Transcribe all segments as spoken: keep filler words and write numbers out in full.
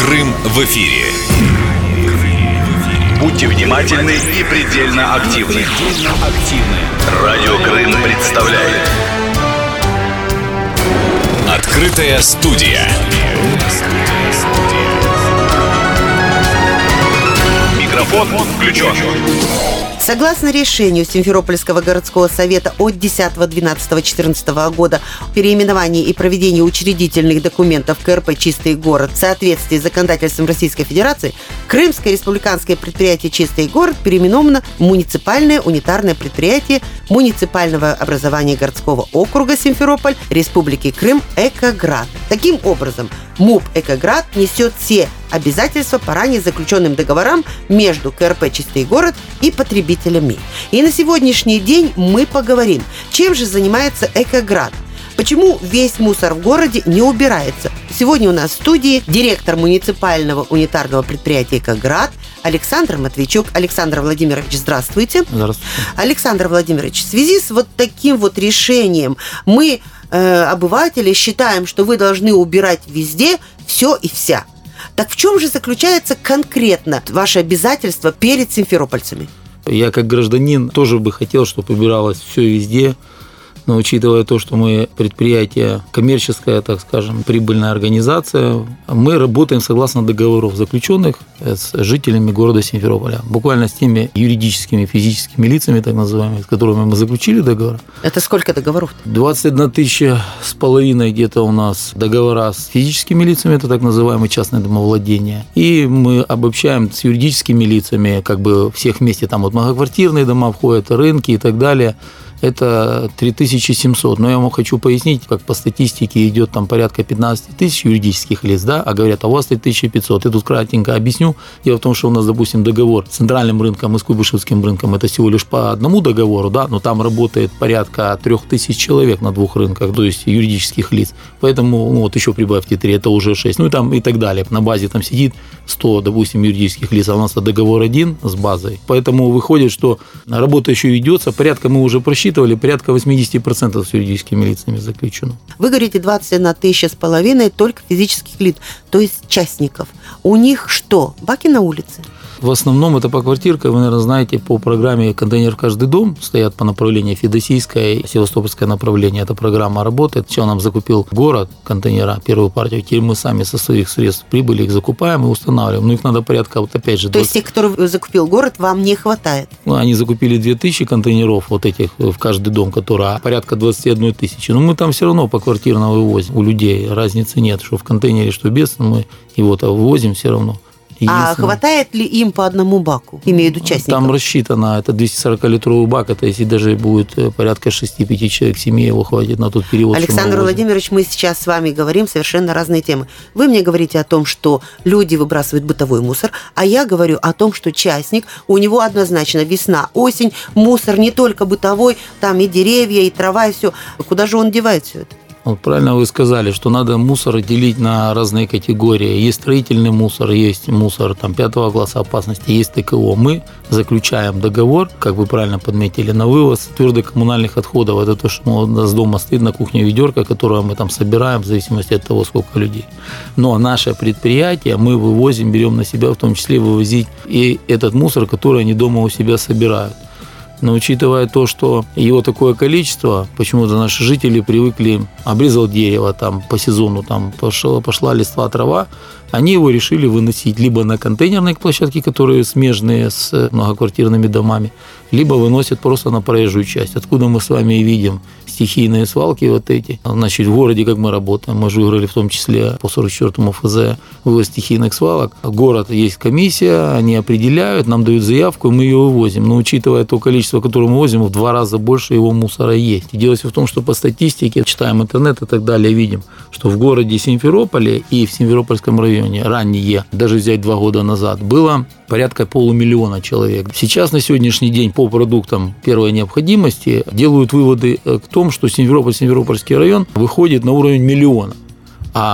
Крым в эфире. Будьте внимательны и предельно активны. Радио Крым представляет Открытая студия. Микрофон включен. Согласно решению Симферопольского городского совета от десятого двенадцатого четырнадцатого года о переименовании и проведении учредительных документов КРП «Чистый город» в соответствии с законодательством Российской Федерации, Крымское республиканское предприятие «Чистый город» переименовано в муниципальное унитарное предприятие муниципального образования городского округа Симферополь Республики Крым «Экоград». Таким образом, МУП «Экоград» несет все обязательства по ранее заключенным договорам между КРП «Чистый город» и потребителями. И на сегодняшний день мы поговорим, чем же занимается «Экоград». Почему весь мусор в городе не убирается? Сегодня у нас в студии директор муниципального унитарного предприятия «Экоград» Александр Матвейчук. Александр Владимирович, здравствуйте. Здравствуйте. Александр Владимирович, в связи с вот таким вот решением мы, э, обыватели, считаем, что вы должны убирать везде все и вся. Так в чем же заключается конкретно ваше обязательство перед симферопольцами? Я как гражданин тоже бы хотел, чтобы убиралось все везде. Но учитывая то, что мы предприятие коммерческое, так скажем, прибыльная организация, мы работаем согласно договоров, заключенных с жителями города Симферополя. Буквально с теми юридическими, физическими лицами, так называемыми, с которыми мы заключили договор. Это сколько договоров? двадцать одна тысяча с половиной где-то у нас договора с физическими лицами, это так называемые частные домовладения. И мы обобщаем с юридическими лицами, как бы всех вместе, там вот многоквартирные дома входят, рынки и так далее. Это три тысячи семьсот. Но я вам хочу пояснить, как по статистике идет там порядка пятнадцать тысяч юридических лиц, да, а говорят, а у вас три тысячи пятьсот. Я тут кратенько объясню. Дело в том, что у нас, допустим, договор с центральным рынком и с Куйбышевским рынком, это всего лишь по одному договору, да, но там работает порядка трех тысяч человек на двух рынках, то есть юридических лиц. Поэтому, ну, вот еще прибавьте три, это уже шесть, ну и там и так далее. На базе там сидит сто, допустим, юридических лиц, а у нас договор один с базой. Поэтому выходит, что работа еще ведется, порядка мы уже просчитывали, порядка восемьдесят процентов с юридическими лицами заключено. Вы говорите двадцать одна тысяча с половиной только физических лиц, то есть частников. У них что? Баки на улице? В основном это по квартиркам, вы, наверное, знаете, по программе «Контейнер в каждый дом» стоят по направлению Федосийское и Севастопольское направление. Эта программа работает. Сначала нам закупил город контейнера, первую партию. Теперь мы сами со своих средств прибыли их закупаем и устанавливаем. Но их надо порядка, вот опять же... двадцать... То есть тех, которые закупил город, вам не хватает? Ну, они закупили две тысячи контейнеров вот этих в каждый дом, которые порядка двадцать одна тысяча. Но мы там все равно поквартирно вывозим. У людей разницы нет, что в контейнере, что без, мы его-то вывозим все равно. А хватает ли им по одному баку, имею в виду частников? Там рассчитано, это двести сорок литровый бак, это если даже будет порядка шесть-пять человек в семье, его хватит на тот период. Александр Владимирович, мы сейчас с вами говорим совершенно разные темы. Вы мне говорите о том, что люди выбрасывают бытовой мусор, а я говорю о том, что частник, у него однозначно весна, осень, мусор не только бытовой, там и деревья, и трава, и все. Куда же он девает все это? Вот правильно вы сказали, что надо мусор делить на разные категории. Есть строительный мусор, есть мусор там, пятого класса опасности, есть ТКО. Мы заключаем договор, как вы правильно подметили, на вывоз твердокоммунальных отходов. Это то, что у нас дома стоит на кухне ведерко, которое мы там собираем в зависимости от того, сколько людей. Но наше предприятие мы вывозим, берем на себя, в том числе вывозить и этот мусор, который они дома у себя собирают. Но учитывая то, что его такое количество, почему-то наши жители привыкли, обрезал дерево, там по сезону там пошла, пошла листва, трава, они его решили выносить либо на контейнерные площадки, которые смежные с многоквартирными домами, либо выносят просто на проезжую часть. Откуда мы с вами и видим стихийные свалки вот эти. Значит, в городе, как мы работаем, мы же выиграли в том числе по сорок четвёртому эф зэ вывоз стихийных свалок. Город, есть комиссия, они определяют, нам дают заявку, и мы ее вывозим. Но учитывая то количество, которое мы возим, в два раза больше его мусора есть. И дело в том, что по статистике, читаем интернет и так далее, видим, что в городе Симферополе и в Симферопольском районе ранее, даже взять два года назад, было порядка полумиллиона человек. Сейчас на сегодняшний день по продуктам первой необходимости делают выводы к тому, что Симферополь, Симферопольский район выходит на уровень миллиона. А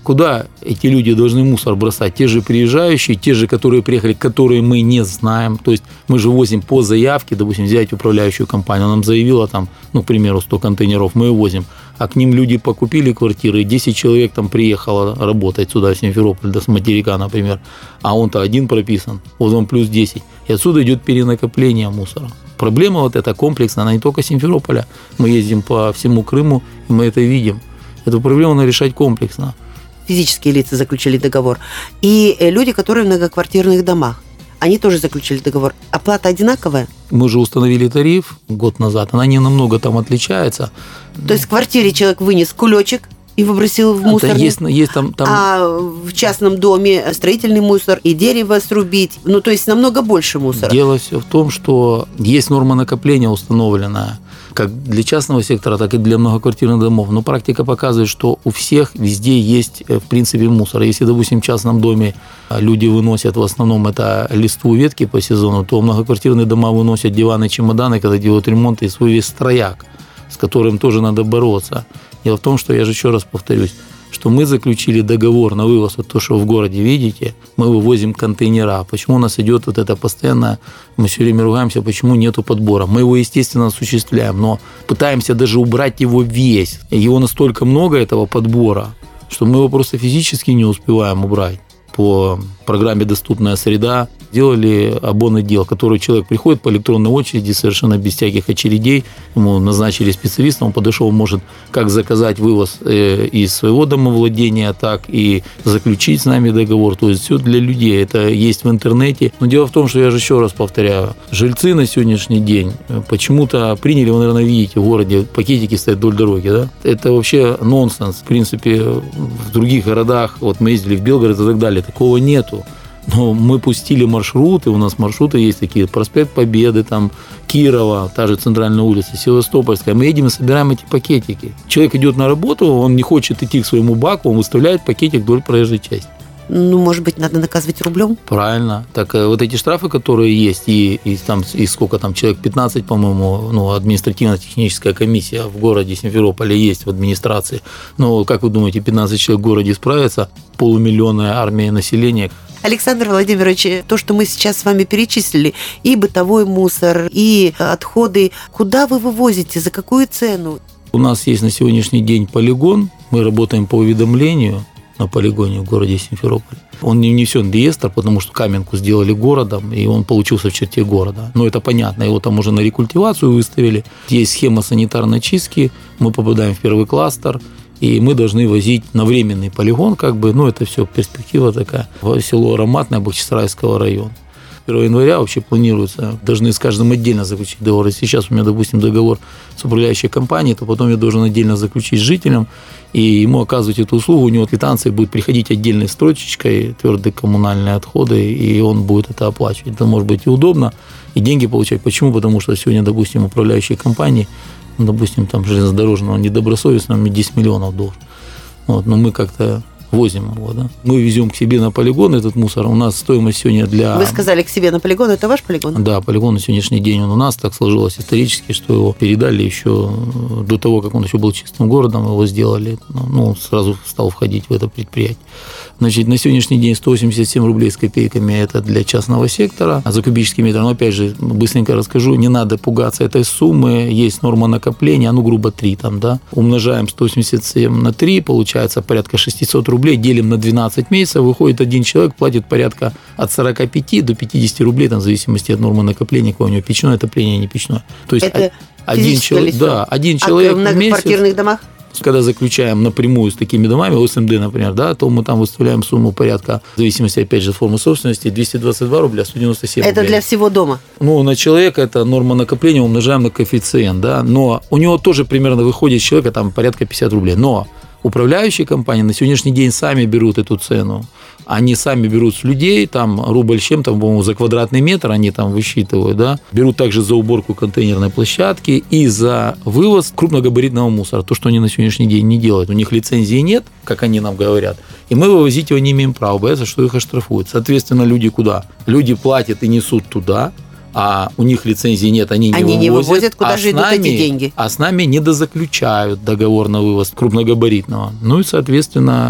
куда эти люди должны мусор бросать? Те же приезжающие, те же, которые приехали, которые мы не знаем. То есть мы же возим по заявке, допустим, взять управляющую компанию, она нам заявила там, ну, к примеру, сто контейнеров, мы ее возим, а к ним люди покупили квартиры, десять человек там приехало работать сюда, в Симферополь, да, с материка, например, а он-то один прописан, вот он плюс десять, и отсюда идет перенакопление мусора. Проблема вот эта комплексная, она не только Симферополя, мы ездим по всему Крыму, и мы это видим. Эту проблему надо решать комплексно. Физические лица заключили договор. И люди, которые в многоквартирных домах, они тоже заключили договор. Оплата одинаковая? Мы же установили тариф год назад, она не намного там отличается. То есть в квартире человек вынес кулечек и выбросил в мусорник, есть, есть там, там... а в частном доме строительный мусор и дерево срубить, ну то есть намного больше мусора. Дело все в том, что есть норма накопления установленная, как для частного сектора, так и для многоквартирных домов. Но практика показывает, что у всех везде есть, в принципе, мусор. Если, допустим, в частном доме люди выносят в основном это листву, ветки по сезону, то многоквартирные дома выносят диваны, чемоданы, когда делают ремонт, и свой весь строяк, с которым тоже надо бороться. Дело в том, что, я же еще раз повторюсь, что мы заключили договор на вывоз, вот то, что в городе видите, мы вывозим контейнера. Почему у нас идет вот это постоянно, мы все время ругаемся, почему нету подбора. Мы его, естественно, осуществляем, но пытаемся даже убрать его весь. Его настолько много, этого подбора, что мы его просто физически не успеваем убрать. По программе «Доступная среда» делали обонотдел, который человек приходит по электронной очереди, совершенно без всяких очередей, ему назначили специалиста, он подошел, может как заказать вывоз из своего домовладения, так и заключить с нами договор. То есть все для людей, это есть в интернете. Но дело в том, что я же еще раз повторяю, жильцы на сегодняшний день почему-то приняли, вы, наверное, видите, в городе пакетики стоят вдоль дороги, да? Это вообще нонсенс. В принципе, в других городах, вот мы ездили в Белгород и так далее, такого нету. Но мы пустили маршруты, у нас маршруты есть такие, проспект Победы, там, Кирова, та же центральная улица, Севастопольская. Мы едем и собираем эти пакетики. Человек идет на работу, он не хочет идти к своему баку, он выставляет пакетик вдоль проезжей части. Ну, может быть, надо наказывать рублем? Правильно. Так вот эти штрафы, которые есть, и, и, там, и сколько там, человек пятнадцать, по-моему, ну, административно-техническая комиссия в городе Симферополе есть в администрации. Но, как вы думаете, пятнадцать человек в городе справятся? Полумиллионная армия населения. Александр Владимирович, то, что мы сейчас с вами перечислили, и бытовой мусор, и отходы, куда вы вывозите, за какую цену? У нас есть на сегодняшний день полигон, мы работаем по уведомлению на полигоне в городе Симферополь. Он не внесен в реестр, потому что Каменку сделали городом, и он получился в черте города. Но это понятно, его там уже на рекультивацию выставили. Есть схема санитарной чистки, мы попадаем в первый кластер, и мы должны возить на временный полигон, как бы, ну, это все перспектива такая, в село Ароматное Бахчисарайского района. первого января вообще планируется, должны с каждым отдельно заключить договор. Если сейчас у меня, допустим, договор с управляющей компанией, то потом я должен отдельно заключить с жителем, и ему оказывать эту услугу, у него квитанции будет приходить отдельной строчечкой, твердые коммунальные отходы, и он будет это оплачивать. Это может быть и удобно, и деньги получать. Почему? Потому что сегодня, допустим, управляющие компании, допустим, там железнодорожного недобросовестно, мне десять миллионов должен. Вот, но мы как-то возим его, да. Мы везем к себе на полигон этот мусор. У нас стоимость сегодня для... Вы сказали к себе на полигон, это ваш полигон? Да, полигон на сегодняшний день он у нас, так сложилось исторически, что его передали еще до того, как он еще был чистым городом, его сделали, ну, сразу стал входить в это предприятие. Значит, на сегодняшний день сто восемьдесят семь рублей с копейками это для частного сектора, а за кубический метр, ну, опять же, быстренько расскажу, не надо пугаться этой суммы, есть норма накопления, ну, грубо три там, да, умножаем сто восемьдесят семь на три, получается порядка шестьсот рублей, делим на двенадцать месяцев, выходит один человек, платит порядка от сорок пять до пятидесяти рублей, там, в зависимости от нормы накопления, какое у него печное отопление, не печное. То есть это один человек, да, один человек в месяц. А в многоквартирных домах? Когда заключаем напрямую с такими домами, ОСМД, например, да, то мы там выставляем сумму порядка, в зависимости, опять же, от формы собственности, двести двадцать два рубля, сто девяносто семь рублей. Это для всего дома? Ну, на человека это норма накопления, умножаем на коэффициент, да, но у него тоже примерно выходит с человека там порядка пятьдесят рублей, но управляющие компании на сегодняшний день сами берут эту цену. Они сами берут с людей, там, рубль с чем-то, по-моему, за квадратный метр они там высчитывают, да. Берут также за уборку контейнерной площадки и за вывоз крупногабаритного мусора, то, что они на сегодняшний день не делают. У них лицензии нет, как они нам говорят, и мы вывозить его не имеем права, боятся, что их оштрафуют. Соответственно, люди куда? Люди платят и несут туда, а у них лицензии нет, они не они вывозят. не вывозят, куда а же идут нами, эти деньги? А с нами недозаключают договор на вывоз крупногабаритного. Ну и, соответственно,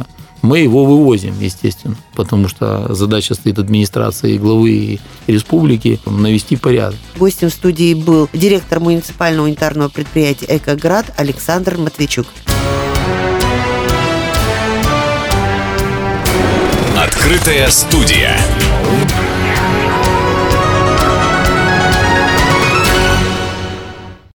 мы его вывозим, естественно, потому что задача стоит администрации главы республики навести порядок. Гостем студии был директор муниципального унитарного предприятия «Экоград» Александр Матвейчук. Открытая студия.